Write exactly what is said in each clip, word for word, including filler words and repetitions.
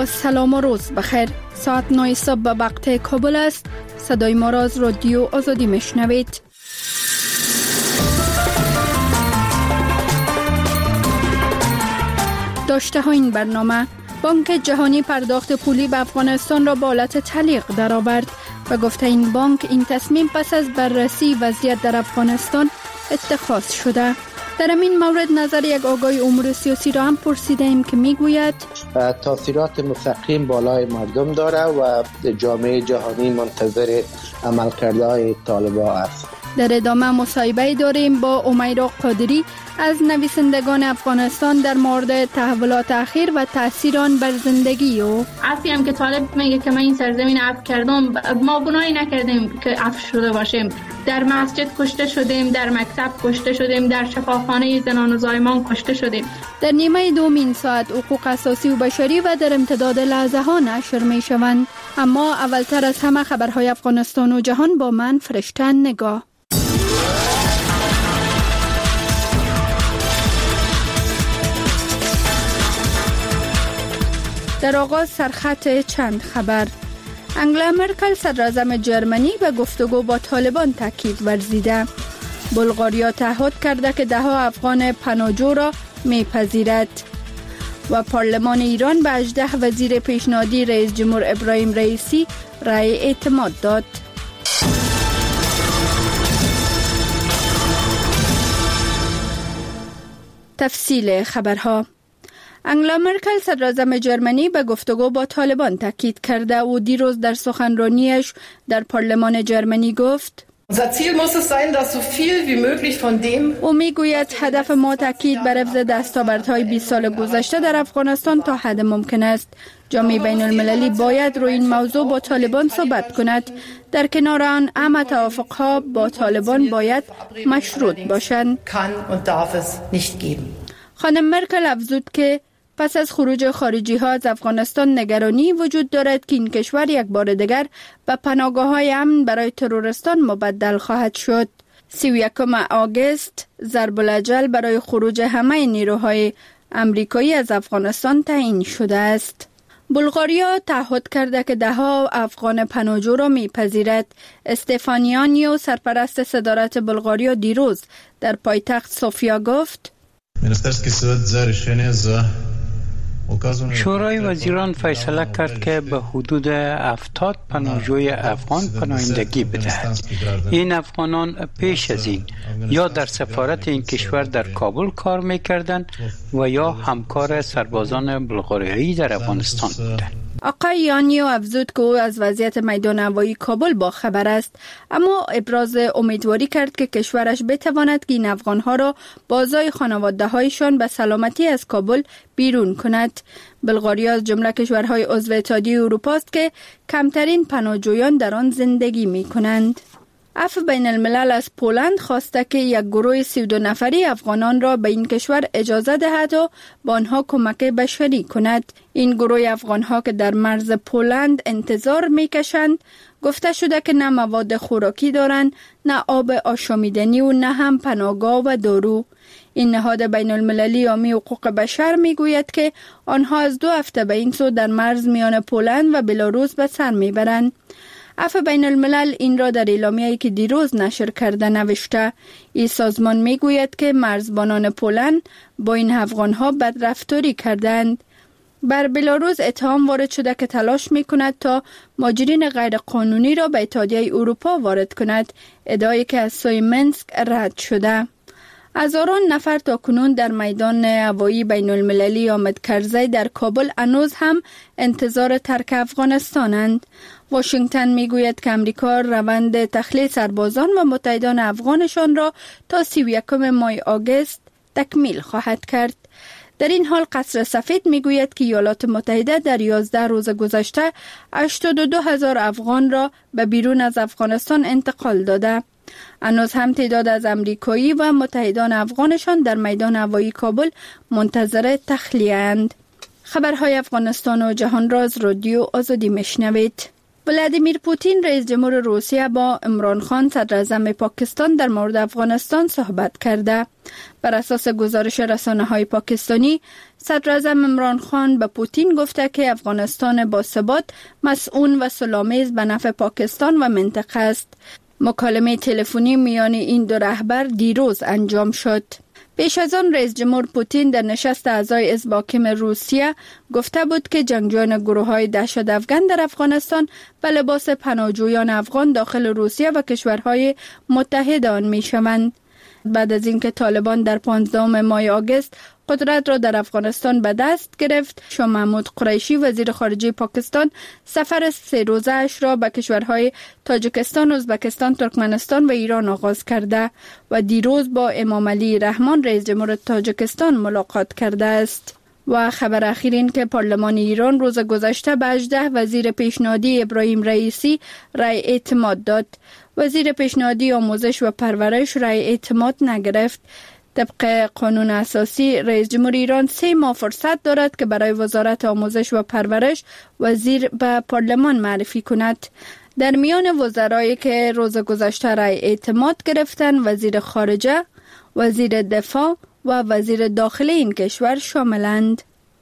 سلام و روز بخیر. ساعت نه صبح به وقت کابل است. صدای ما را از رادیو آزادی میشنوید. داشته ها این برنامه: بانک جهانی پرداخت پولی به افغانستان را به حالت تعلیق درآورد. و گفته این بانک این تصمیم پس از بررسی وضعیت در افغانستان اتخاذ شده. در این مورد نظر یک آگاه امور سیاسی را هم پرسیده ایم که میگوید تاثیرات مستقیم بالای مردم داره و جامعه جهانی منتظر عملکردهای طالبان است. در ادامه مصاحبه داریم با امیرا قادری از نویسندگان افغانستان در مورد تحولات اخیر و تاثیر آن بر زندگی او. عفوی هم که طالب میگه که من این سرزمین عفو کردم، ما گناهی نکردیم که عفو شده باشیم. در مسجد کشته شدیم، در مکتب کشته شدیم، در شفاخانه زنان و زایمان کشته شدیم. در نیمه دوم این ساعت حقوق اساسی و بشری و در امتداد لحظه ها نشر می شوند. اما اولتر از همه خبرهای افغانستان و جهان با من فرشته نگاه. در آغاز سرخط چند خبر. انگلا مرکل صدراعظم جرمنی به گفتگو با طالبان تاکید ورزیده. بلغاریا تعهد کرده که ده ها افغان پناهجو را میپذیرد. و پارلمان ایران به هجده وزیر پیشنهادی رئیس جمهور ابراهیم رئیسی رأی اعتماد داد. تفصیل خبرها. انگلا مرکل صدراعظم جرمنی به گفتگو با طالبان تاکید کرده و دیروز در سخنرانیش در پارلمان جرمنی گفت او میگوید هدف ما تاکید بر حفظ دستاوردهای بیست سال گذشته در افغانستان تا حد ممکن است. جامعه بین المللی باید روی این موضوع با طالبان صحبت کند. در کنار آن همه توافقها با طالبان باید مشروط باشند. خانم مرکل افزود که پس از خروج خارجی ها از افغانستان نگرانی وجود دارد که این کشور یک بار دیگر به پناهگاه های امن برای ترورستان مبدل خواهد شد. سی و یکم آگوست ضرب الاجل برای خروج همه نیروهای امریکایی از افغانستان تعیین شده است. بلغاریا تعهد کرده که ده ها افغان پناهجو را میپذیرد. استفانیانیو سرپرست صدارت بلغاریا دیروز در پایتخت سوفیا گفت شورای وزیران فیصله کرد که به حدود هفتاد پناهجوی افغان پناهندگی بدهد. این افغانان پیش از این یا در سفارت این کشور در کابل کار میکردند و یا همکار سربازان بلغاریایی در افغانستان بودند. آقای یانیو افزود که او از وضعیت میدان هوایی کابل با خبر است، اما ابراز امیدواری کرد که کشورش بتواند که این افغانها را بازای خانواده هایشان به سلامتی از کابل بیرون کند. بلغاریا از جمله کشورهای عضو اتحادیه اروپا است که کمترین پناهجویان در آن زندگی می کنند. عفو بین الملل از پولند خواسته که یک گروه سی و دو نفری افغانان را به این کشور اجازه دهد و با آنها کمک بشری کند. این گروه افغانها که در مرز پولند انتظار میکشند، گفته شده که نه مواد خوراکی دارند، نه آب آشامیدنی و نه هم پناهگاه و دارو. این نهاد بین المللی حامی حقوق بشر میگوید که آنها از دو هفته به این سو در مرز میان پولند و بلاروس به سر میبرند. عفو بین الملل این را در اعلامیه‌ای که دیروز نشر کرده نوشته. این سازمان میگوید که مرزبانان پولند با این افغانها بدرفتاری کردند. بر بلاروس اتهام وارد شده که تلاش میکند تا مهاجرین غیرقانونی را به اتحادیه اروپا وارد کند، ادعایی که از سوی منسک رد شده. هزاران نفر تا کنون در میدان هوایی بین المللی حامد کرزی در کابل هنوز هم انتظار ترک افغانستانند. واشنگتن میگوید که امریکا روند تخلیه سربازان و متحدان افغانشان را تا سی و یکم ماه آگوست تکمیل خواهد کرد. در این حال قصر سفید میگوید که ایالات متحده در یازده روز گذشته هشتاد و دو هزار افغان را به بیرون از افغانستان انتقال داده. هنوز هم تعداد از امریکایی و متحدان افغانشان در میدان هوایی کابل منتظر تخلیه اند. خبرهای افغانستان و جهان را از رادیو آزادی میشنوید. ولادیمیر پوتین رئیس جمهور روسیه با عمران خان صدر اعظم پاکستان در مورد افغانستان صحبت کرده. بر اساس گزارش رسانه‌های پاکستانی، صدر اعظم عمران خان به پوتین گفته که افغانستان با ثبات، مسئول و صلح‌آمیز به نفع پاکستان و منطقه است. مکالمه تلفنی میان این دو رهبر دیروز انجام شد. پیش از آن رئیس جمهور پوتین در نشست اعضای حزب حاکم روسیه گفته بود که جنگجویان گروه‌های دهشت افغان در افغانستان به لباس پناهجویان افغان داخل روسیه و کشورهای متحد آن می‌شوند. بعد از اینکه طالبان در پانزدهم ماه آگوست قدرت را در افغانستان به دست گرفت، شاه محمود قریشی وزیر خارجه پاکستان سفر سه روزه اش را به کشورهای تاجیکستان، ازبکستان، ترکمنستان و ایران آغاز کرده و دیروز با امام علی رحمان رئیس جمهور تاجیکستان ملاقات کرده است. و خبر اخیر این که پارلمان ایران روز گذشته به هجده وزیر پیشنهادی ابراهیم رئیسی رای اعتماد داد. وزیر پیشنهادی آموزش و پرورش رای اعتماد نگرفت. طبق قانون اساسی رئیس جمهور ایران سه ماه فرصت دارد که برای وزارت آموزش و پرورش وزیر به پارلمان معرفی کند. در میان وزرایی که روز گذشته رای اعتماد گرفتند، وزیر خارجه، وزیر دفاع و وزیر داخلی این کشور شاملند.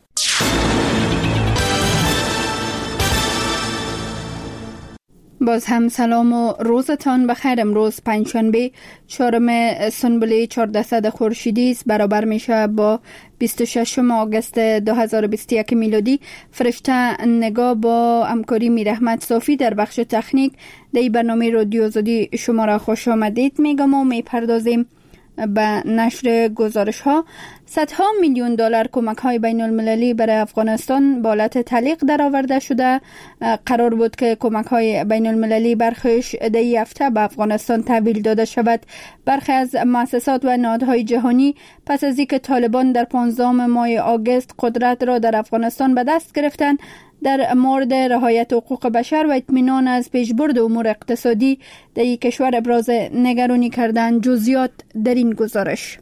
باز هم سلام و روزتان بخیر. امروز پنجشنبه چهارم سنبل چهاردهصد خورشیدی است، برابر میشه با بیست و ششم آگوست دو هزار و بیست و یک میلادی. فرشته نگاه با همکاری میرحمت صافی در بخش تکنیک در برنامه رادیو آزادی شما را خوش آمدید میگم و میپردازیم به نشر گزارش ها. صدها میلیون دلار کمک های بین المللی برای افغانستان به حالت تعلیق درآورده شده. قرار بود که کمک های بین المللی برخیش دی هفته به افغانستان تحویل داده شود. برخی از مؤسسات و نهادهای جهانی پس از اینکه طالبان در پانزدهم ماه آگوست قدرت را در افغانستان به دست گرفتند، در مورد رعایت حقوق بشر و اطمینان از پیشبرد امور اقتصادی در این کشور ابراز نگرانی کردند. جزئیات در این گزارش.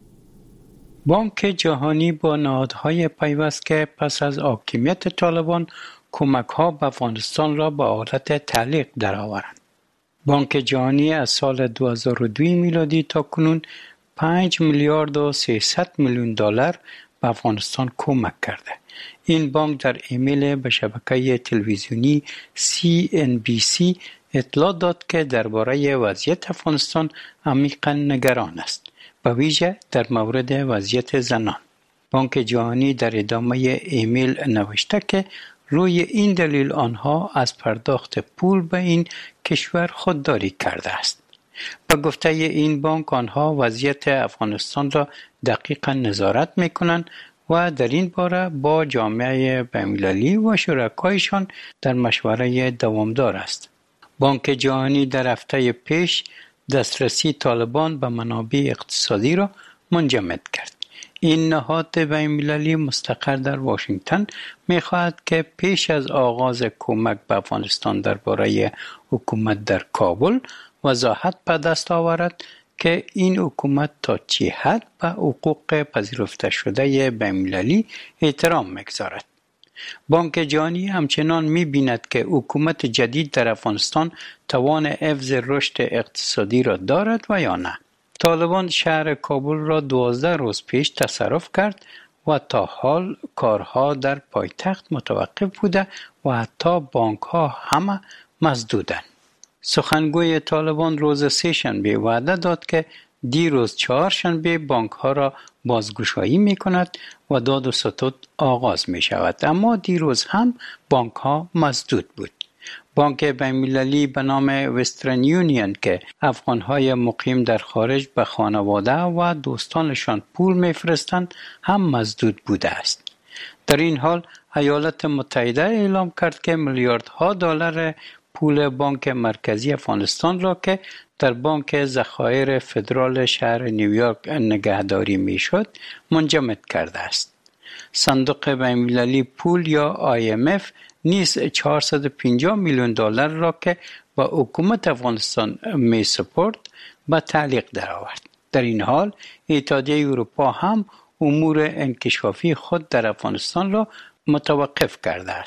بانک جهانی با نهادهای پیوست که پس از حاکمیت طالبان کمک‌ها به افغانستان را به حالت تعلیق درآورند. بانک جهانی از سال دو هزار و دو میلادی تا کنون پنج میلیارد و سیصد میلیون دلار به افغانستان کمک کرده. این بانک در ایمیل به شبکه تلویزیونی سی ان بی سی اطلاع داد که درباره وضعیت افغانستان عمیقاً نگران است، به ویژه در مورد وضعیت زنان. بانک جهانی در ادامه ایمیل نوشته که روی این دلیل آنها از پرداخت پول به این کشور خودداری کرده است. به گفته این بانک آنها وضعیت افغانستان را دقیقاً نظارت می‌کنند و در این باره با جامعه بین‌المللی و شرکایشان در مشوره دوامدار است. بانک جهانی در هفته پیش دسترسی طالبان به منابع اقتصادی را منجمد کرد. این نهاد بین‌المللی مستقر در واشنگتن می‌خواهد که پیش از آغاز کمک به افغانستان درباره حکومت در کابل وضاحت به دست آورد که این حکومت تا چه حد به حقوق پذیرفته شده بین‌المللی احترام می‌گذارد. بانک جهانی همچنان می‌بیند که حکومت جدید در افغانستان توان حفظ رشد اقتصادی را دارد و یا نه. طالبان شهر کابل را دوازده روز پیش تصرف کرد و تا حال کارها در پایتخت متوقف بوده و حتی بانک‌ها همه مسدودند. سخنگوی طالبان روز سه شنبه وعده داد که دیروز چهار شنبه بانک ها را بازگشایی می کند و داد و ستد آغاز می شود، اما دیروز هم بانک ها مسدود بود. بانک بین‌المللی به نام وسترن یونین که افغان های مقیم در خارج به خانواده و دوستانشان پول می فرستند هم مسدود بوده است. در این حال ایالات متحده اعلام کرد که میلیاردها دلار پول بانک مرکزی افغانستان را که در بانک ذخایر فدرال شهر نیویورک نگهداری میشد منجمد کرده است. صندوق بین‌المللی پول یا آی ام اف نیز چهارصد و پنجاه میلیون دلار را که با حکومت افغانستان می سپرد به تعلیق درآورد. در این حال اتحادیه اروپا هم امور انکشافی خود در افغانستان را متوقف کرده است.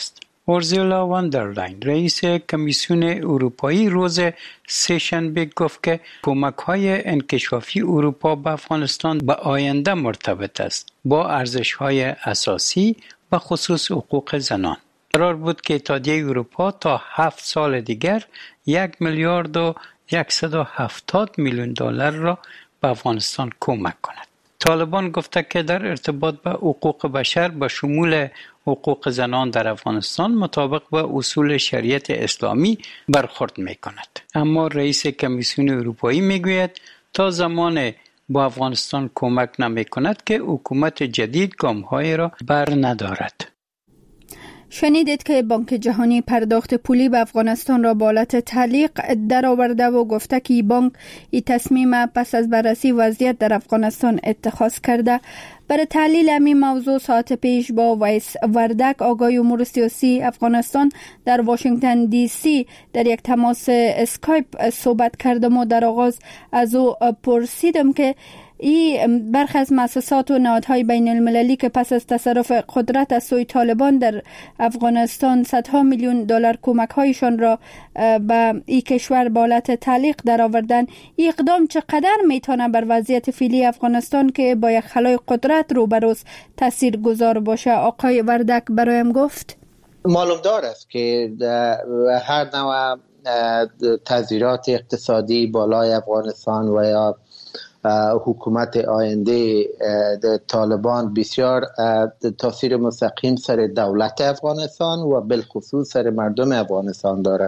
اورزولا واندرلاین رئیس کمیسیون اروپایی روز سه‌شنبه گفت که کمک‌های انکشافی اروپا به افغانستان به آینده مرتبط است با ارزش‌های اساسی و خصوص حقوق زنان. قرار بود که اتحادیه اروپا تا هفت سال دیگر یک میلیارد و صد و هفتاد میلیون دلار را به افغانستان کمک کند. طالبان گفته که در ارتباط به حقوق بشر به شمول حقوق زنان در افغانستان مطابق با اصول شریعت اسلامی برخورد می کند. اما رئیس کمیسیون اروپایی می گوید تا زمان با افغانستان کمک نمی کند که حکومت جدید گام‌های را بر ندارد. شنیدید که بانک جهانی پرداخت پولی به افغانستان را به حالت تعلیق درآورده و گفته که بانک این تصمیم پس از بررسی وضعیت در افغانستان اتخاذ کرده. برای تحلیل همین موضوع ساعت پیش با ویس وردک آگاه امور سیاسی افغانستان در واشنگتن دی سی در یک تماس اسکایپ صحبت کردم و در آغاز از او پرسیدم که این برخی از مؤسسات و نهادهای بین المللی که پس از تصرف قدرت از سوی طالبان در افغانستان صدها میلیون دلار کمک هایشان را به این کشور به حالت تعلیق درآوردن، این اقدام چقدر میتونه بر وضعیت فعلی افغانستان که با یک خلای قدرت روبروست تاثیرگذار باشه؟ آقای وردک برایم گفت معلوم دار است که هر نوع تغییرات اقتصادی بالای افغانستان و یا حکومت آینده طالبان بسیار تاثیر مستقیم سر دولت افغانستان و بالخصوص سر مردم افغانستان داره.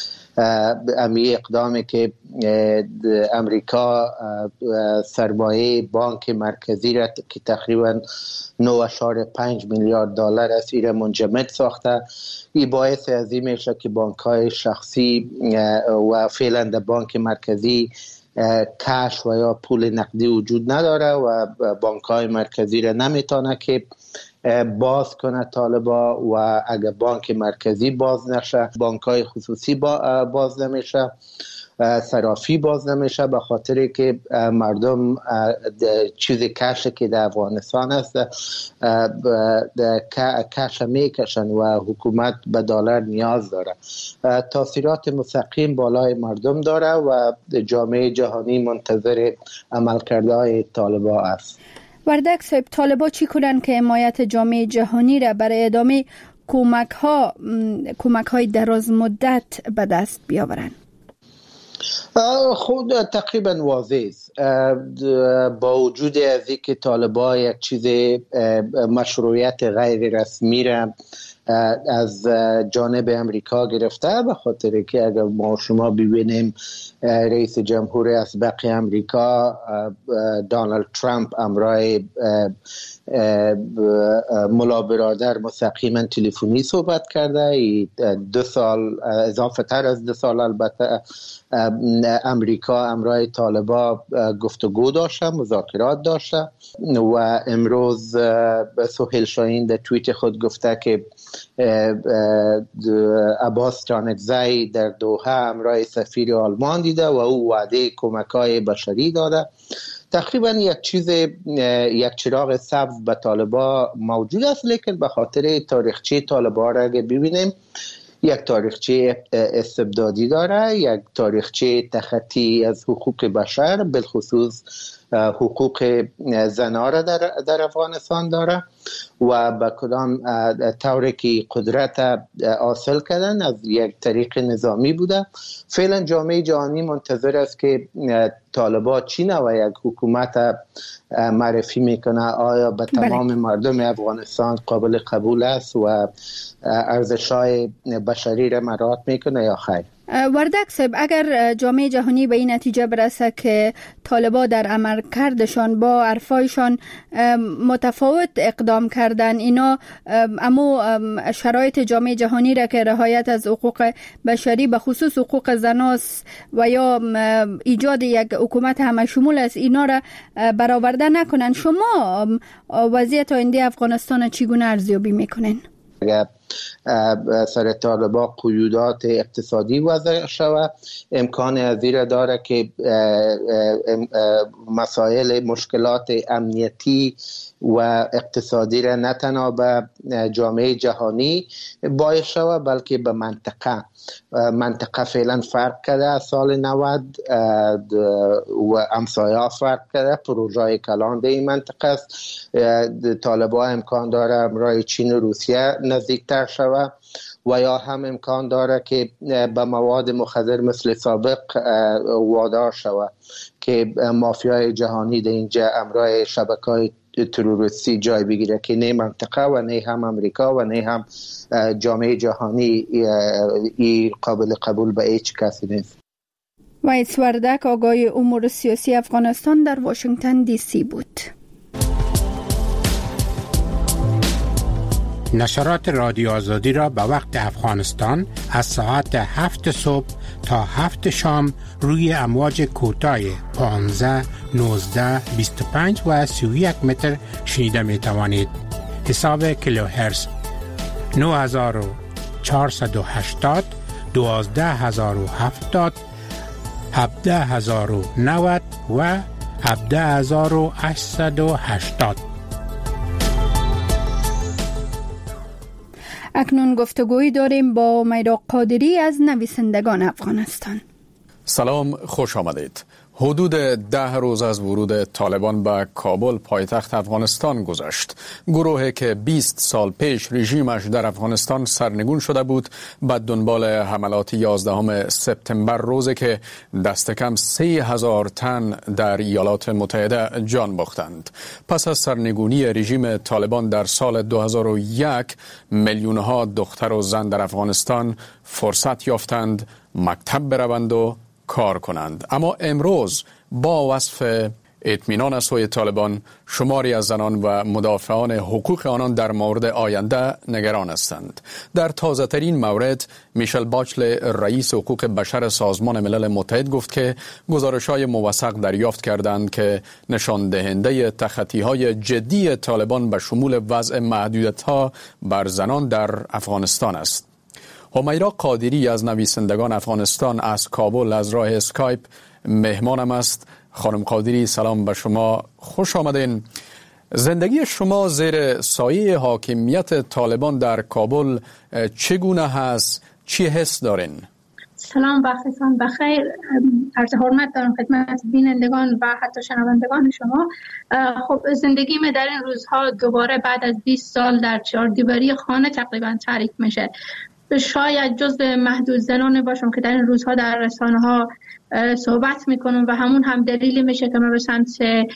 امی اقدامی که امریکا سرمایه بانک مرکزی را که تقریبا نه اشاره پنج میلیارد دلار است ایره منجمد ساخته، این باعث از این میشه که بانک های شخصی و فعلا در بانک مرکزی کش و یا پول نقدی وجود نداره و بانک های مرکزی را نمیتونه که باز کنه طالبا و اگر بانک مرکزی باز نشه بانک های خصوصی باز نمیشه، صرافی باز نمیشه، به خاطر که مردم چیز کش که در افغانستان است کش میکشن و حکومت به دلار نیاز داره. تاثیرات مستقیم بالای مردم داره و جامعه جهانی منتظر عملکردهای طالبان است. وردک صاحب، طالبان چی کنن که حمایت جامعه جهانی را برای ادامه کمک ها کمک های دراز مدت به دست بیاورن؟ خود تقریبا واضح است. با وجود از اینکه طالبان یک چیز مشروعیت غیر رسمی را از جانب امریکا گرفته، به خاطر که اگر ما شما ببینیم رئیس جمهور اسبق امریکا دونالد ترامپ امرای ملا برادر مستقیما تلفنی صحبت کرده. دو سال اضافه تر از دو سال البته امریکا امرای طالبا گفتگو داشته، مذاکرات داشته و امروز سهیل شاهین در توییت خود گفته که عباس جانکزی در دوحه امرای سفیر آلمان دیده و او وعده کمک‌های بشری داده. تقریبا یک چیز یک چراغ سبز به طالبا موجود است، لیکن به خاطر تاریخچه طالبا را اگه ببینیم یک تاریخچه استبدادی داره، یک تاریخچه تخطی از حقوق بشر بالخصوص حقوق زنان را در, در افغانستان داره و به کدام طوری که قدرت حاصل کردن از یک طریق نظامی بوده. فعلا جامعه جهانی منتظر است که طالبان چین و یک حکومت معرفی میکنه آیا به تمام بله. مردم افغانستان قابل قبول است و ارزش‌های بشری را مراعات میکنه یا خیر. وردک صاحب، اگر جامعه جهانی به این نتیجه برسه که طالبان در عملکردشان با حرفایشان متفاوت اقدام کردن، اینا اما شرایط جامعه جهانی را که رعایت از حقوق بشری به خصوص حقوق زناست و یا ایجاد یک حکومت همه شمول است، اینا را برآورده نکنن، شما وضعیت آینده افغانستان چگونه ارزیابی میکنین؟ اگر سر طالبان قیودات اقتصادی وضع شود. امکان ازیر داره که مسائل مشکلات امنیتی و اقتصادی را نه تنها به جامعه جهانی باعث شود بلکه به منطقه منطقه فعلا فرق کرده از سال نود و همسایه فرق کرده. پروژه کلان در این منطقه است. طالبان امکان داره امرای چین و روسیه نزدیکتر شود و یا هم امکان داره که به مواد مخدر مثل سابق وادار شود که مافیای جهانی در اینجا امرای شبکه‌های تروریستی جای بگیره که نه منطقه و نه هم امریکا و نه هم جامعه جهانی ای قابل قبول به هیچ کسی نیست. وایس وردک آگاه امور سیاسی افغانستان در واشنگتن دی سی بود. نشرات رادیو آزادی را به وقت افغانستان از ساعت هفت صبح تا هفت شام روی امواج کوتاه پانزده، نوزده، بیست و پنج و سی و یک متر شنیده می توانید. حساب کیلوهرتز نه هزار و چهارصد و هشتاد، دوازده هزار و هفتاد، هفده هزار و نود و هفده هزار و هشتصد و هشتاد. اکنون گفتگویی داریم با میرا قادری از نویسندگان افغانستان. سلام، خوش آمدید. حدود ده روز از ورود طالبان به کابل پایتخت افغانستان گذشت. گروهی که بیست سال پیش رژیمش در افغانستان سرنگون شده بود به دنبال حملات یازدهم سپتامبر، روزی که دست کم سه هزار تن در ایالات متحده جان باختند. پس از سرنگونی رژیم طالبان در سال دو هزار و یک میلیونها دختر و زن در افغانستان فرصت یافتند مکتب بروند و کار کنند. اما امروز با وصف اطمینان از سوی طالبان شماری از زنان و مدافعان حقوق آنان در مورد آینده نگران هستند. در تازه ترین مورد میشل باچل رئیس حقوق بشر سازمان ملل متحد گفت که گزارش‌های موثق دریافت کردند که نشان دهنده تخطی‌های جدی طالبان به شمول وضع محدودیت‌ها بر زنان در افغانستان است. همیرا قادری از نویسندگان افغانستان از کابل از راه اسکایپ مهمانم است. خانم قادری، سلام به شما، خوش آمدین. زندگی شما زیر سایه حاکمیت طالبان در کابل چگونه هست؟ چی حس دارین؟ سلام، وقتتان بخیر. عرض حرمت دارم خدمت بینندگان و حتی شنوندگان شما. خب زندگی من در این روزها دوباره بعد از بیست سال در چهار دیواری خانه تقریبا تعریف میشه. شاید جزو محدود زنان باشم که در این روزها در رسانه ها صحبت میکنم و همون هم دلیلی میشه که من به سمت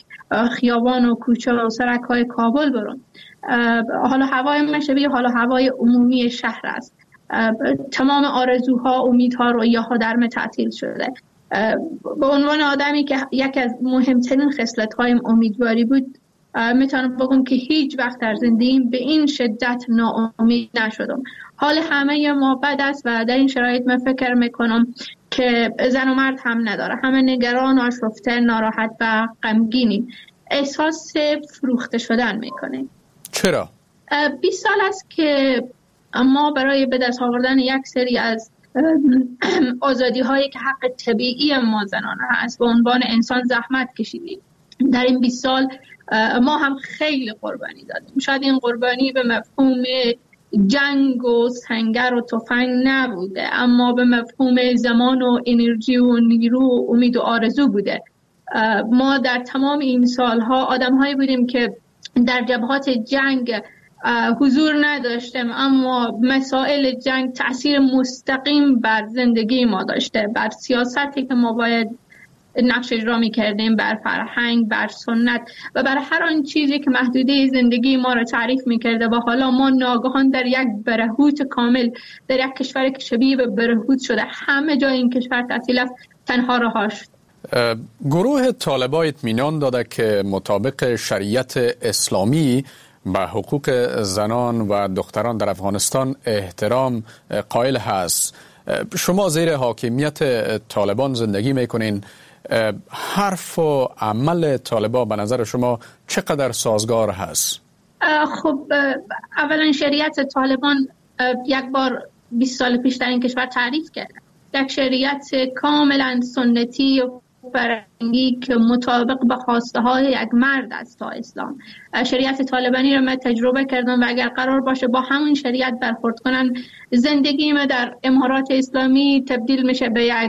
خیابان و کوچه و سرک های کابل برم. حالا هوای من شبیه حالا هوای عمومی شهر است. تمام آرزوها، امیدها، رویاها در من تعطیل شده. به عنوان آدمی که یک از مهمترین خصلت هایم امیدواری بود، میتونم بگم که هیچ وقت در زندگیم به این شدت ناامید نشدم. حال همه ما بد است و در این شرایط من فکر میکنم که زن و مرد هم نداره. همه نگران، آشفته، ناراحت و غمگینیم. احساس فروخته شدن میکنیم. چرا؟ بیست سال است که ما برای به دست آوردن یک سری از آزادی هایی که حق طبیعی ما زنانه هست به عنوان انسان زحمت کشیدیم. در این بیست سال ما هم خیلی قربانی دادیم. شاید این قربانی به مفهوم جنگ و سنگر و تفنگ نبوده، اما به مفهوم زمان و انرژی و نیرو و امید و آرزو بوده. ما در تمام این سالها آدم‌هایی بودیم که در جبهات جنگ حضور نداشتیم، اما مسائل جنگ تأثیر مستقیم بر زندگی ما داشته، بر سیاستی که ما باید نقش اجرا می‌کردیم، بر فرهنگ، بر سنت و بر هر آن چیزی که محدوده زندگی ما را تعریف می‌کرده. و حالا ما ناگهان در یک برهوت کامل، در یک کشوری که شبیه به برهوت شده، همه جای این کشور تعطیل است، تنها رها شد. گروه طالبان اطمینان داده که مطابق شریعت اسلامی به حقوق زنان و دختران در افغانستان احترام قائل هست. شما زیر حاکمیت طالبان زندگی میکنین. حرف و عمل طالبان به نظر شما چقدر سازگار هست؟ خب اولا شریعت طالبان یک بار بیست سال پیش در این کشور تعریف کردن. یک شریعت کاملا سنتی و فرنگی که مطابق به خواسته های یک مرد است تا اسلام. شریعت طالبانی رو من تجربه کردم و اگر قرار باشه با همون شریعت برخورد کنن، زندگی من در امارات اسلامی تبدیل میشه به یک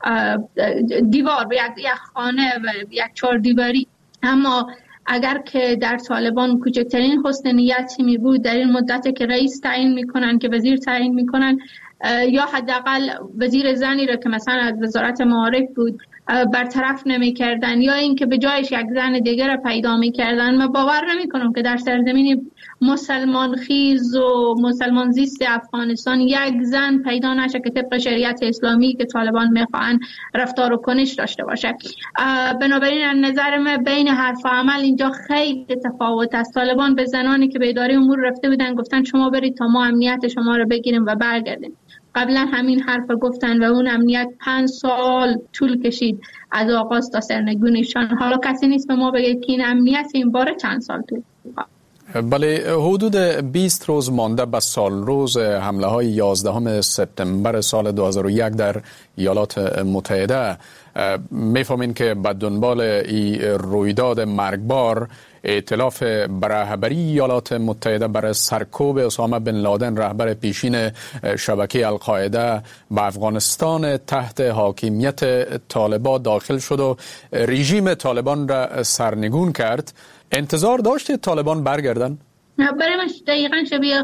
دیوار، به یک خانه و یک چهار دیواری. اما اگر که در طالبان کوچکترین حسن نیتی می بود، در این مدت که رئیس تعیین میکنن، که وزیر تعیین میکنن، یا حداقل وزیر زنی را که مثلا از وزارت معارف بود برطرف نمی کردن، یا اینکه به جایش یک زن دیگر را پیدا می کردن، من باور نمی کنم که در سرزمین مسلمان خیز و مسلمان زیست افغانستان یک زن پیدا نشه که طبق شریعت اسلامی که طالبان میخوان رفتار و کنش داشته باشه. بنابراین از نظر من بین حرف و عمل اینجا خیلی تفاوت است. طالبان به زنانی که به اداره امور رفته بودن گفتن شما برید تا ما امنیت شما رو بگیریم و برگردیم. قبلا همین حرف گفتن و اون امنیت پنج سال طول کشید از آغاز تا سرنگونیشان. حالا کسی نیست به ما بگه که این امنیت این باره چند سال طول کشید. بله، حدود بیست روز مانده به سال روز حمله های یازدهم سپتامبر سال دو هزار و یک در ایالات متحده، میفهمین که به دنبال این رویداد مرگبار ائتلاف رهبری ایالات متحده برای سرکوب اسامه بن لادن، رهبر پیشین شبکه القاعده، به افغانستان تحت حاکمیت طالبان داخل شد و رژیم طالبان را سرنگون کرد. انتظار داشتید طالبان برگردن؟ برای من دقیقا شبیه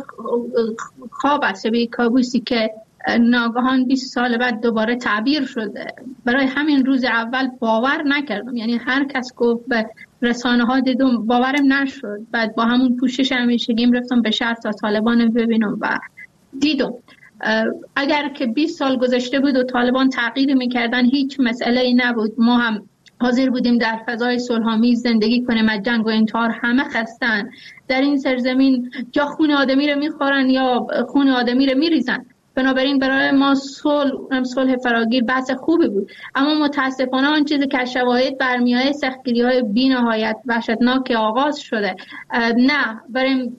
خواب است، شبیه کابوسی که ناگهان بیست سال بعد دوباره تعبیر شده. برای همین روز اول باور نکردم، یعنی هر کس گفت به رسانه ها دیدم باورم نشد. بعد با همون پوشش همیشگیم رفتم به شهر تا طالبان ببینم و دیدم اگر که بیست سال گذشته بود و طالبان تغییر میکردن هیچ مسئله ای نبود. ما هم حاضر بودیم در فضای صلح‌آمیز زندگی کنیم. از جنگ و انتحار همه خستن. در این سرزمین یا خون آدمی رو میخورن یا خون آدمی رو میریزن. بنابراین برای ما صلح صلح فراگیر بحث خوبی بود. اما متاسفانه آن چیزی که شواهد برمی‌آید سختگیری‌های بی‌نهایت وحشتناک آغاز شده. نه برای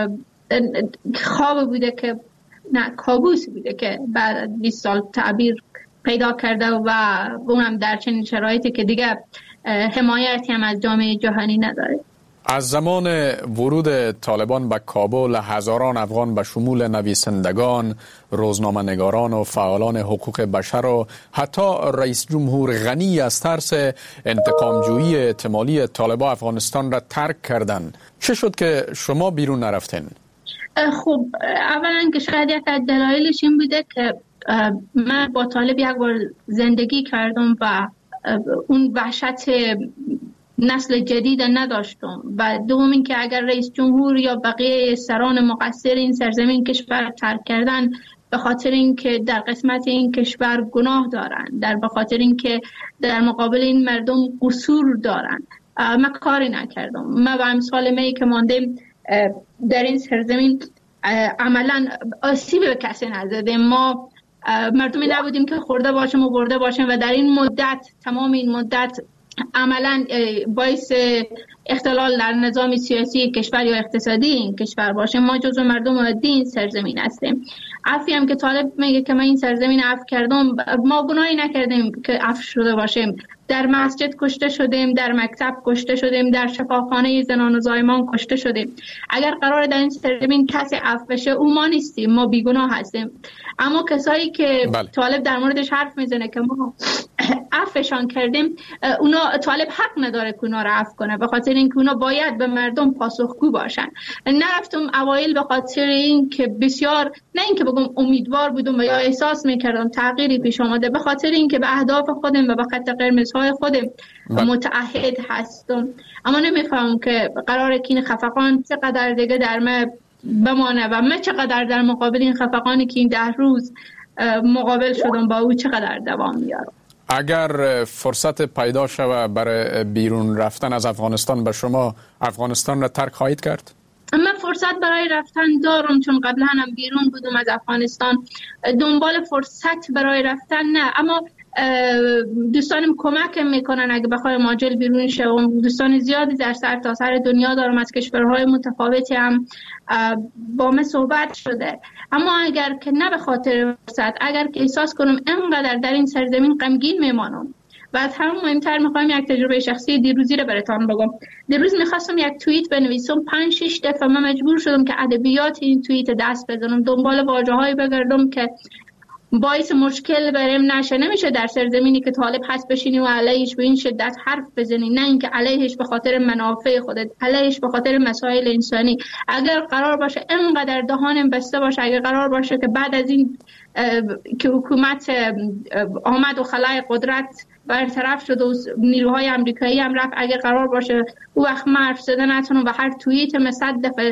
خواب بوده که نه کابوس بوده که بعد بیست سال تعبیر پیدا کرده و اونم در چنین شرایطی که دیگه حمایتی هم از جامعه جهانی نداره. از زمان ورود طالبان به کابل، هزاران افغان به شمول نویسندگان، روزنامه‌نگاران و فعالان حقوق بشر و حتی رئیس جمهور غنی از ترس انتقامجویی احتمالی طالبان افغانستان را ترک کردند. چه شد که شما بیرون نرفتین؟ خب اولا که شاید یک از دلایلش این بوده که من با طالب یک بار زندگی کردم و اون وحشت نسل جدید نداشتم. و دوم این که اگر رئیس جمهور یا بقیه سران مقصر این سرزمین کشور ترک کردن به خاطر اینکه در قسمت این کشور گناه دارن، در به خاطر اینکه در مقابل این مردم قصور دارن، من کاری نکردم. من و امثال می که ماندیم در این سرزمین عملا آسیب به کسی نزدیم. ما مردمی نبودیم که خورده باشیم و برده باشیم و در این مدت تمام این مدت عملا باعث اختلال در نظام سیاسی کشور یا اقتصادی این کشور باشیم. ما جزو مردم عادی این سرزمین هستیم. عفوی هم که طالب میگه که من این سرزمین عفو کردم، ما گناهی نکردیم که عفو شده باشیم. در مسجد کشته شدیم، در مکتب کشته شدیم، در شفاخانه زنان و زایمان کشته شدیم. اگر قرار در این سرزمین کسی عفو بشه او ما نیستیم، ما بیگناه هستیم. اما کسایی که بله. طالب در موردش حرف میزنه که ما عفوشان کردیم، اونا طالب حق نداره که اونا رو عفو کنه، به خاطر اینکه اونا باید به مردم پاسخگو باشن. نرفتم اوایل به خاطر اینکه بسیار نه اینکه بگم امیدوار بودم و یا احساس میکردم تغییری پیش آمده، به خاطر اینکه به اهداف خودم و به خط قرمزهای خودم متعهد هستم. اما نمیفهمم که قراره که این خفقان چقدر دیگه در من بمانه و من چقدر در مقابل این خفقانی که این ده روز مقابل شدم با او چقدر دوام میارم. اگر فرصت پیدا شود برای بیرون رفتن از افغانستان، به شما افغانستان را ترک خواهید کرد؟ من فرصت برای رفتن دارم، چون قبلا هم بیرون بودم از افغانستان. دنبال فرصت برای رفتن نه، اما دوستانم کمک میکنن اگه بخوایم عاجل بیرون شوم. دوستان زیادی در سرتاسر دنیا دارم، از کشورهای متفاوتی هم با من صحبت شده. اما اگر که نه به خاطر فرصت، اگر که احساس کنم انقدر در این سرزمین غمگین میمانم و از همون مهمتر میخوایم یک تجربه شخصی دیروزی رو براتون بگم. دیروز میخواستم یک توییت بنویسم، پنج شش دفعه من مجبور شدم که ادبیات این توییت دست بزنم، دنبال واژه‌هایی بگردم که باعث مشکل بریم نشه. نمیشه در سرزمینی که طالب هست بشینی و علیهش به این شدت حرف بزنی، نه اینکه علیهش به خاطر منافع خودت، علیهش به خاطر مسائل انسانی. اگر قرار باشه اینقدر دهانم بسته باشه، اگر قرار باشه که بعد از این که حکومت آمد و خلای قدرت برطرف شد و نیروهای امریکایی هم رفت، اگر قرار باشه او وقت من حرف زده نتونم و هر توییت من صد دفعه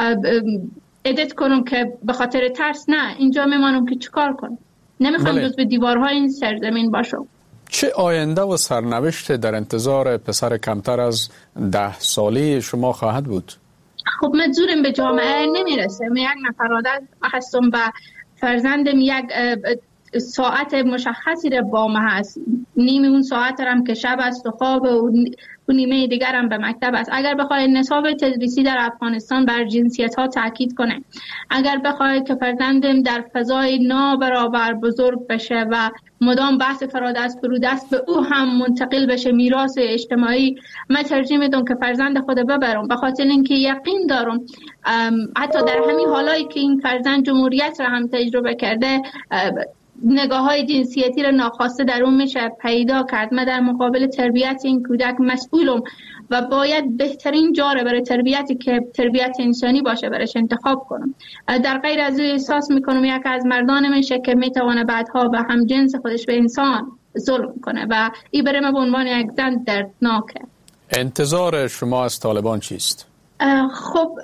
ادیت کنم که به خاطر ترس، نه اینجا میمانم که چیکار کنم. نمیخوام جز به دیوارهای این سرزمین باشم. چه آینده و سرنوشت در انتظار پسر کمتر از ده ساله شما خواهد بود؟ خب من زورم به جامعه نمیرسه. من یک نفرادت هستم و فرزندم یک ساعت مشخصی رو با ما هست، نیمه اون ساعت هم که شب است و خواب و نیمه دیگر هم به مکتب است. اگر بخواید نصاب تدریسی در افغانستان بر جنسیت ها تاکید کنه، اگر بخواید که فرزندم در فضای نابرابر بزرگ بشه و مدام بحث فرادست فرودست به او هم منتقل بشه، میراث اجتماعی، من ترجیح میدم که فرزند خود ببرم، به خاطر اینکه یقین دارم حتی در همین حالایی که این فرزند جمهوریت را هم تجربه کرده، نگاه های جنسیتی را ناخواسته در اون میشه پیدا کرد. من در مقابل تربیت این کودک مسئولم و باید بهترین جا را برای تربیتی که تربیت انسانی باشه برایش انتخاب کنم. در غیر از او احساس میکنم یک از مردان میشه که میتونه بعدها به هم جنس خودش به انسان ظلم کنه و این برای من به عنوان یک زن دردناکه. انتظار شما از طالبان چیست؟ خب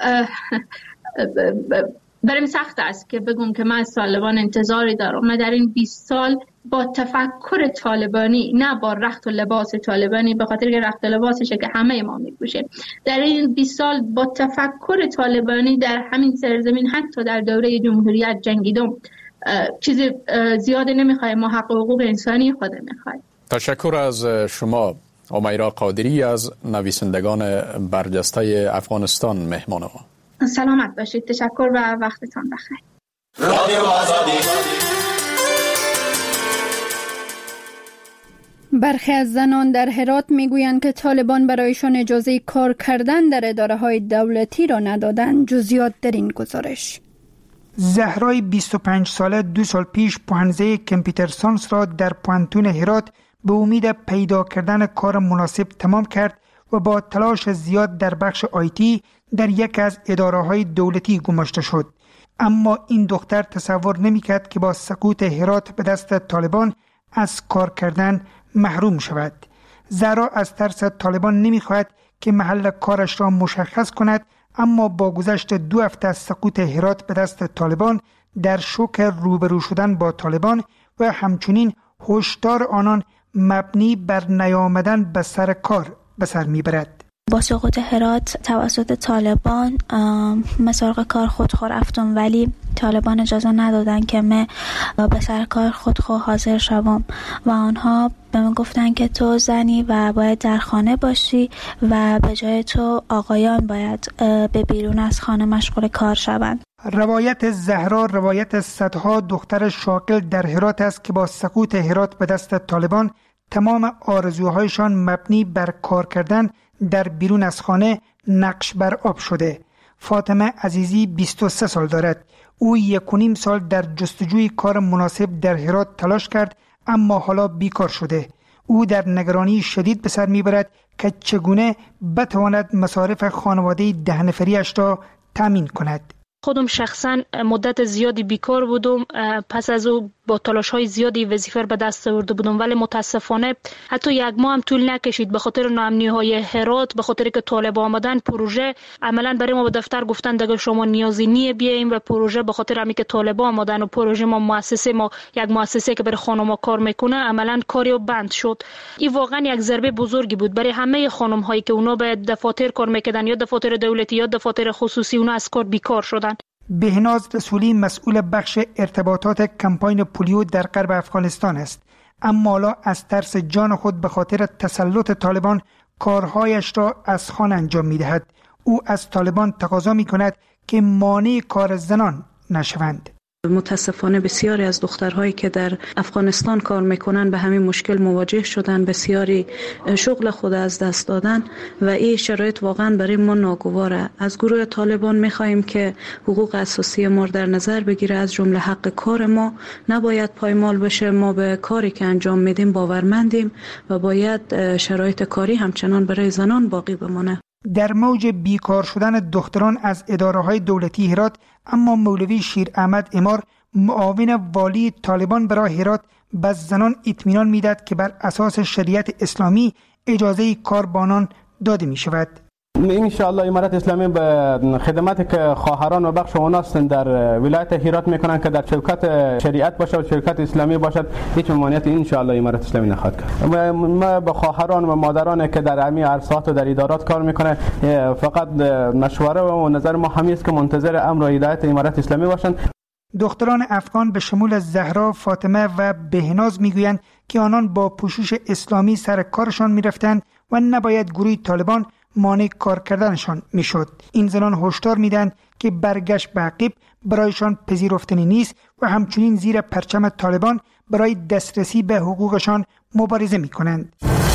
برام سخت است که بگم که من از طالبان انتظاری دارم. من در این بیست سال با تفکر طالبانی، نه با رخت و لباس طالبانی، به خاطر که رخت و لباسشه که همه ما میپوشیم، در این بیست سال با تفکر طالبانی در همین سرزمین حتی در دوره جمهوریت جنگیدم. چیز زیادی نمیخوایم، ما حق و حقوق انسانی خود میخوایم. تشکر از شما امیرا قادری از نویسندگان برجسته افغانستان مهمان ما. سلامت باشید. تشکر و وقتتان بخیر. رادیو آزادی. برخی از زنان در هرات میگویند که طالبان برایشان اجازه کار کردن در اداره‌های دولتی را ندادند. جزئیات در این گزارش. زهرای بیست و پنج ساله دو سال پیش پوهنځی کامپیوتر ساینس را در پوهنتون هرات به امید پیدا کردن کار مناسب تمام کرد و با تلاش زیاد در بخش آیتی در یک از اداره‌های دولتی گماشته شد. اما این دختر تصور نمی‌کرد که با سقوط هرات به دست طالبان از کار کردن محروم شود. زهرا از ترس طالبان نمی‌خواهد که محل کارش را مشخص کند، اما با گذشت دو هفته از سقوط هرات به دست طالبان در شوک روبرو شدن با طالبان و همچنین هشدار آنان مبنی بر نیامدن به سر کار به سر میبرد. با سقوط هرات توسط طالبان من سراغ کار خودخو رفتم، ولی طالبان اجازه ندادن که من به سر کار خودخو حاضر شوم و آنها به من گفتن که تو زنی و باید در خانه باشی و به جای تو آقایان باید به بیرون از خانه مشغول کار شوند. روایت زهرا روایت صدها دختر شاغل در هرات است که با سقوط هرات به دست طالبان تمام آرزوهایشان مبنی بر کار کردن در بیرون از خانه نقش بر آب شده. فاطمه عزیزی بیست و سه سال دارد. او یک و نیم سال در جستجوی کار مناسب در هرات تلاش کرد، اما حالا بیکار شده. او در نگرانی شدید به سر میبرد که چگونه بتواند مصارف خانواده ده نفریش را تامین کند. خودم شخصا مدت زیادی بیکار بودم، پس از او با تلاش‌های زیادی وظیفه به دست آورده بودم، ولی متاسفانه حتی یک ماه هم طول نکشید به خاطر ناامنی‌های هرات، به خاطر که طالب آمدن پروژه عملاً برای ما به دفتر گفتن دیگه شما نیازی نیه بیایم و پروژه به خاطر همین که طالب آمدن و پروژه ما مؤسسه ما یک مؤسسه که برای خانم‌ها کار میکنه عملاً کاری بند شد. این واقعا یک ضربه بزرگی بود برای همه خانم‌هایی که اونا به دفاتر کار میکردن، یا دفاتر دولتی یا دفاتر خصوصی، اونا از کار بیکار شدن. بهناز رسولی مسئول بخش ارتباطات کمپاین پولیو در غرب افغانستان است. اما حالا از ترس جان خود به خاطر تسلط طالبان کارهایش را از خانه انجام می‌دهد. او از طالبان تقاضا می‌کند که مانع کار زنان نشوند. متاسفانه بسیاری از دخترهایی که در افغانستان کار میکنن به همین مشکل مواجه شدن، بسیاری شغل خود از دست دادن و این شرایط واقعا برای ما ناگواره. از گروه طالبان میخواهیم که حقوق اساسی ما در نظر بگیره، از جمله حق کار ما نباید پایمال بشه. ما به کاری که انجام میدیم باورمندیم و باید شرایط کاری همچنان برای زنان باقی بمانه. در موج بیکار شدن دختران از اداره‌های دولتی هرات، اما مولوی شیر احمد امار، معاون والی طالبان برای هرات، به زنان اطمینان می‌دهد که بر اساس شریعت اسلامی اجازه کار به آنان داده می‌شود. ان شاء الله امارت اسلامی به خدماتی که خواهران و بخش اون هستند در ولایت هرات میکنن که در شرکت شریعت باشه و شرکت اسلامی باشد، هیچ ممانعتی ان شاء الله امارت اسلامی نخواهد کرد. ما به خواهران و مادرانی که در همین عرصات و در ادارات کار میکنن فقط مشوره و نظر ما همین است که منتظر امر و هدایت امارت اسلامی باشند. دختران افغان به شمول زهرا، فاطمه و بهناز میگویند که آنان با پوشش اسلامی سر کارشان میرفتند و نباید گروه طالبان مانع کار کردنشان میشد. این زنان هشدار میدن که برگشت به عقب برایشان پذیرفتنی نیست و همچنین زیر پرچم طالبان برای دسترسی به حقوقشان مبارزه میکنند.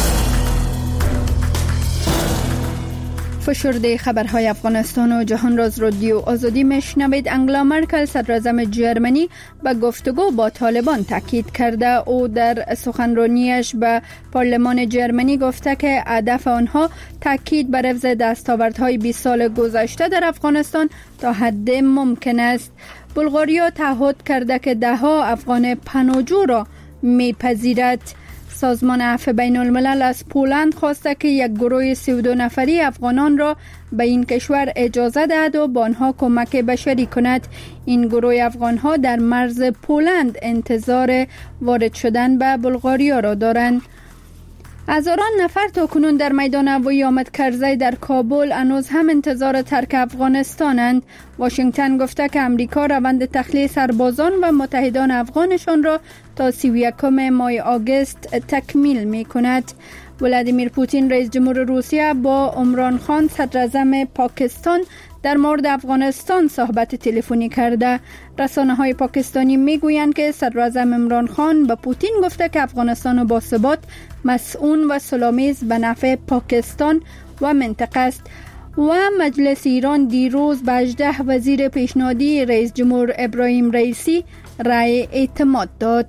فشرده خبرهای افغانستان و جهان راز رادیو آزادی میشنوید. انگلا مرکل صدراعظم جرمنی به گفتگو با طالبان تاکید کرده. او در سخنرانیش به پارلمان جرمنی گفته که هدف آنها تاکید بر حفظ دستاوردهای بیست سال گذشته در افغانستان تا حد ممکن است. بلغاریا تعهد کرده که ده ها افغان پناهجو را میپذیرد. سازمان عفو بین الملل از پولند خواسته که یک گروه سی و دو نفری افغانان را به این کشور اجازه دهد و با آنها کمک بشری کند. این گروه افغانها در مرز پولند انتظار وارد شدن به بلغاریا را دارند. هزاران نفر تا کنون در میدان هوایی آمد کرزی در کابل هنوز هم انتظار ترک افغانستانند. واشنگتن گفته که امریکا روند تخلیه سربازان و متحدان افغانشان را تا سی و یکم ماه آگوست تکمیل می کند. ولادیمیر پوتین رئیس جمهور روسیه با عمران خان صدراعظم پاکستان در مورد افغانستان صحبت تلفنی کرده. رسانه‌های پاکستانی میگویند که صدراعظم عمران خان به پوتین گفته که افغانستان با ثبات، مسئول و صلح‌آمیز به نفع پاکستان و منطقه است. و مجلس ایران دیروز به هجده وزیر پیشنهادی رئیس جمهور ابراهیم رئیسی رأی اعتماد داد.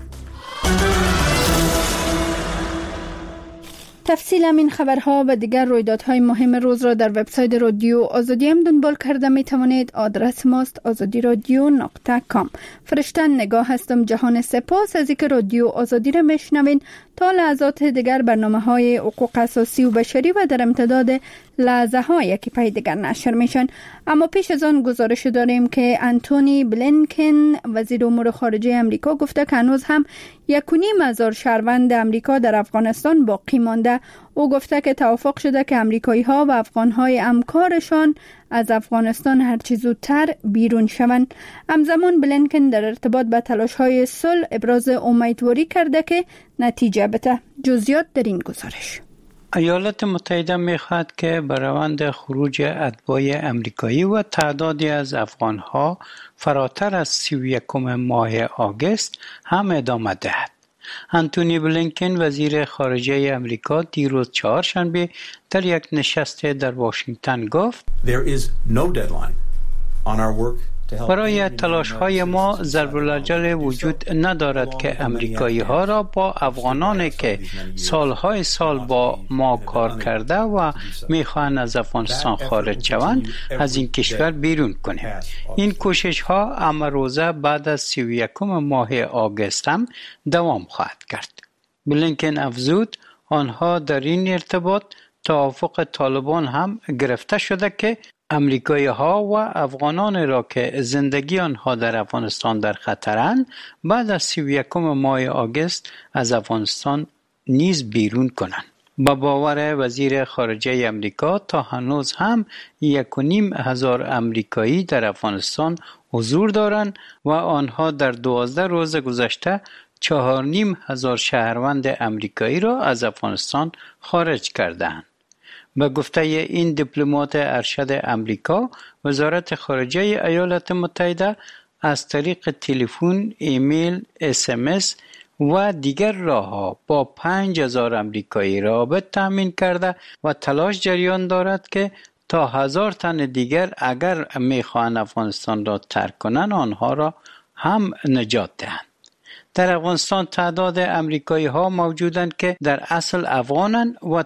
تفصیل این خبرها و دیگر رویدادهای مهم روز را در وبسایت رادیو آزادی هم دنبال کرده می توانید. آدرس ماست آزادی رادیو نقطه کام. فرشتن نگاه هستم. جهان سپاس از اینکه رادیو آزادی را میشنوین. تا لحظات دیگر برنامه های حقوق اساسی و بشری و در امتداد لحظه هایی که پای دیگر نشر میشن. اما پیش از آن گزارش داریم که انتونی بلینکن وزیر امور خارجه امریکا گفته که هنوز هم یک و نیم هزار شهروند امریکا در افغانستان باقی مانده. او گفته که توافق شده که امریکایی ها و افغان های همکارشان از افغانستان هرچی زودتر بیرون شوند. همزمان بلینکن در ارتباط به تلاش های صلح ابراز امیدواری کرده که نتیجه بده. جزئیات در این گزارش. ایالات متحده می‌خواهد که به روند خروج اتباع امریکایی و تعدادی از افغان‌ها فراتر از سی و یکم ماه آگوست هم ادامه دهد. انتونی بلینکن وزیر خارجه امریکا دیروز چهارشنبه در یک نشست در واشنگتن گفت There is no deadline on our work. برای تلاش‌های ما ضرب‌الاجل وجود ندارد که امریکایی ها را با افغانانی که سالهای سال با ما کار کرده و میخواهند از افغانستان خارج شوند از این کشور بیرون کنیم. این کوشش ها امروزه بعد از سی و یکم ماه آگوست هم دوام خواهد کرد. بلینکن افزود آنها در این ارتباط توافق طالبان هم گرفته شده که امریکایی ها و افغانان را که زندگی آنها در افغانستان در خطرند بعد از سی و یکم ماه آگوست از افغانستان نیز بیرون کنند. با باور وزیر خارجه امریکا تا هنوز هم یک و نیم هزار امریکایی در افغانستان حضور دارند و آنها در دوازده روز گذشته چهار نیم هزار شهروند امریکایی را از افغانستان خارج کردند. به گفته این دیپلمات ارشد امریکا، وزارت خارجه ایالات متحده از طریق تلفن، ایمیل، اس ام اس و دیگر راه‌ها با پنج هزار امریکایی رابط تامین کرده و تلاش جریان دارد که تا هزار تن دیگر اگر میخواهند افغانستان را ترک کنند آنها را هم نجات دهند. در افغانستان تعداد امریکایی ها موجودند که در اصل افغانند و